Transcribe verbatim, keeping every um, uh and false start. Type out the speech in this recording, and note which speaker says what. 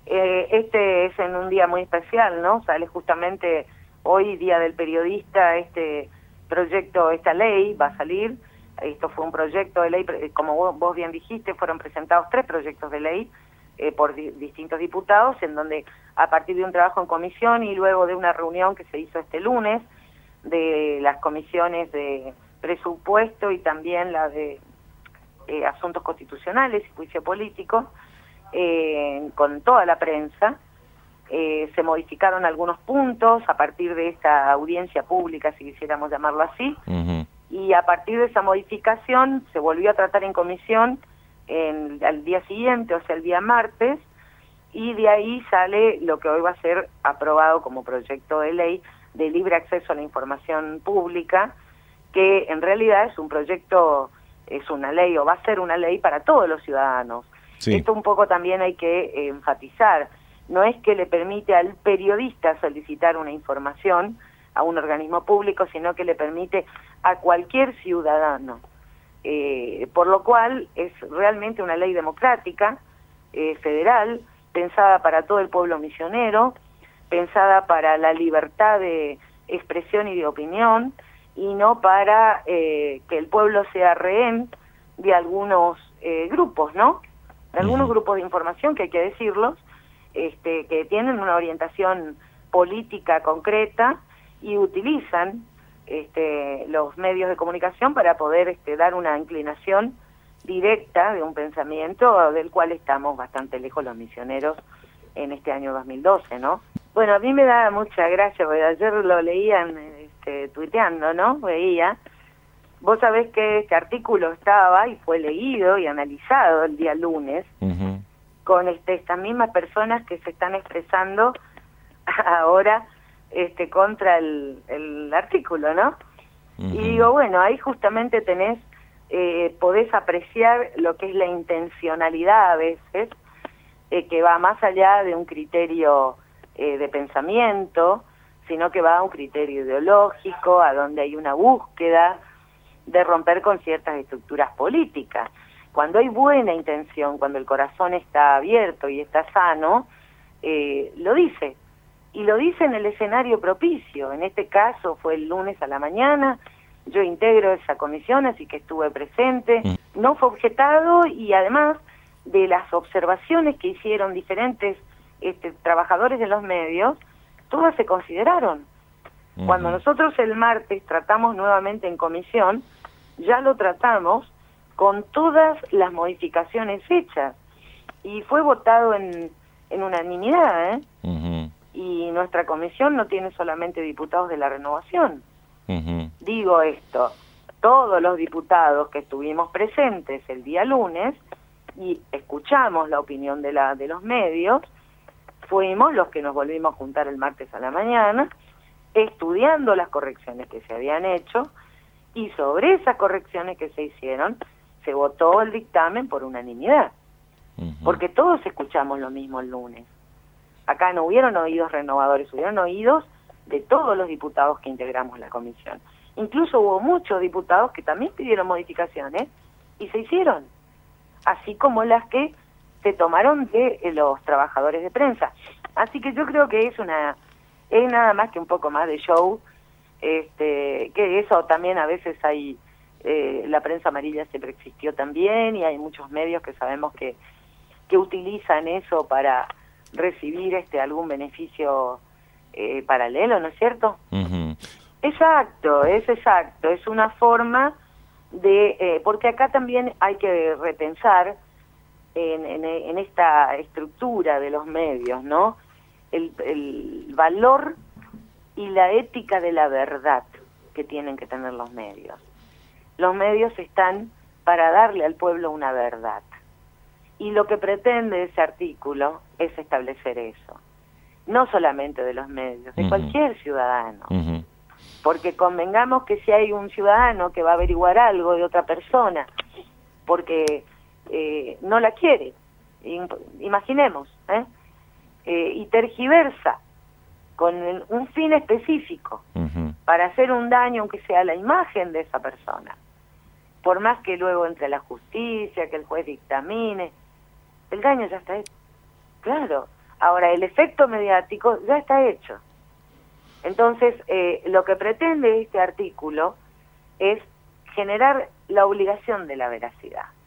Speaker 1: Eh, este es en un día muy especial, ¿no? Sale justamente hoy, Día del Periodista, este proyecto, esta ley va a salir. Esto fue un proyecto de ley, como vos, vos bien dijiste, fueron presentados tres proyectos de ley eh, por di distintos diputados, en donde a partir de un trabajo en comisión y luego de una reunión que se hizo este lunes de las comisiones de presupuesto y también la de eh, asuntos constitucionales y juicio político, eh, con toda la prensa, eh, se modificaron algunos puntos a partir de esta audiencia pública, si quisiéramos llamarlo así,
Speaker 2: Uh-huh.
Speaker 1: y a partir de esa modificación se volvió a tratar en comisión en, al día siguiente, o sea, el día martes, y de ahí sale lo que hoy va a ser aprobado como proyecto de ley de libre acceso a la información pública, que en realidad es un proyecto, es una ley, o va a ser una ley para todos los ciudadanos.
Speaker 2: Sí.
Speaker 1: Esto un poco también hay que eh, enfatizar, no es que le permite al periodista solicitar una información a un organismo público, sino que le permite a cualquier ciudadano, eh, por lo cual es realmente una ley democrática, eh, federal, pensada para todo el pueblo misionero, pensada para la libertad de expresión y de opinión, y no para eh, que el pueblo sea rehén de algunos eh, grupos, ¿no? De algunos
Speaker 2: Uh-huh.
Speaker 1: grupos de información, que hay que decirlos, este, que tienen una orientación política concreta y utilizan este, los medios de comunicación para poder este, dar una inclinación directa de un pensamiento del cual estamos bastante lejos los misioneros en este año dos mil doce, ¿no? Bueno, a mí me da mucha gracia, porque ayer lo leían este, tuiteando, ¿no? Veía. Vos sabés que este artículo estaba y fue leído y analizado el día lunes,
Speaker 2: Uh-huh.
Speaker 1: con este, estas mismas personas que se están expresando ahora este, contra el, el artículo, ¿no?
Speaker 2: Uh-huh.
Speaker 1: Y digo, bueno, ahí justamente tenés, eh, podés apreciar lo que es la intencionalidad a veces, eh, que va más allá de un criterio eh, de pensamiento, sino que va a un criterio ideológico, a donde hay una búsqueda de romper con ciertas estructuras políticas. Cuando hay buena intención, cuando el corazón está abierto y está sano, eh, lo dice. Y lo dice en el escenario propicio. En este caso fue el lunes a la mañana, yo integro esa comisión, así que estuve presente. No fue objetado y además de las observaciones que hicieron diferentes este, trabajadores de los medios, todas se consideraron.
Speaker 2: Uh-huh.
Speaker 1: Cuando nosotros el martes tratamos nuevamente en comisión, ya lo tratamos con todas las modificaciones hechas y fue votado en, en unanimidad, ¿eh?
Speaker 2: Uh-huh.
Speaker 1: Y nuestra comisión no tiene solamente diputados de la Renovación.
Speaker 2: Uh-huh.
Speaker 1: Digo esto, todos los diputados que estuvimos presentes el día lunes y escuchamos la opinión de, la, de los medios, fuimos los que nos volvimos a juntar el martes a la mañana, estudiando las correcciones que se habían hecho, y sobre esas correcciones que se hicieron, se votó el dictamen por unanimidad,
Speaker 2: Uh-huh.
Speaker 1: porque todos escuchamos lo mismo el lunes. Acá no hubieron oídos renovadores, hubieron oídos de todos los diputados que integramos la comisión. Incluso hubo muchos diputados que también pidieron modificaciones y se hicieron, así como las que se tomaron de eh, los trabajadores de prensa. Así que yo creo que es una es nada más que un poco más de show, este, que eso también a veces hay, eh, la prensa amarilla siempre existió también y hay muchos medios que sabemos que, que utilizan eso para recibir este algún beneficio eh, paralelo, ¿no es cierto?
Speaker 2: Uh-huh.
Speaker 1: Exacto, es exacto, es una forma de, eh, porque acá también hay que repensar en, en, en esta estructura de los medios, ¿no? El, el valor y la ética de la verdad que tienen que tener los medios. Los medios están para darle al pueblo una verdad. Y lo que pretende ese artículo es establecer eso. No solamente de los medios, de
Speaker 2: Uh-huh.
Speaker 1: cualquier ciudadano.
Speaker 2: Uh-huh.
Speaker 1: Porque convengamos que si hay un ciudadano que va a averiguar algo de otra persona, porque eh, no la quiere, imaginemos, ¿eh? Eh, y tergiversa con el, un fin específico,
Speaker 2: Uh-huh.
Speaker 1: para hacer un daño, aunque sea a la imagen de esa persona, por más que luego entre la justicia, que el juez dictamine, el daño ya está hecho. Claro, Ahora, el efecto mediático ya está hecho. Entonces, eh, lo que pretende este artículo es generar la obligación de la veracidad.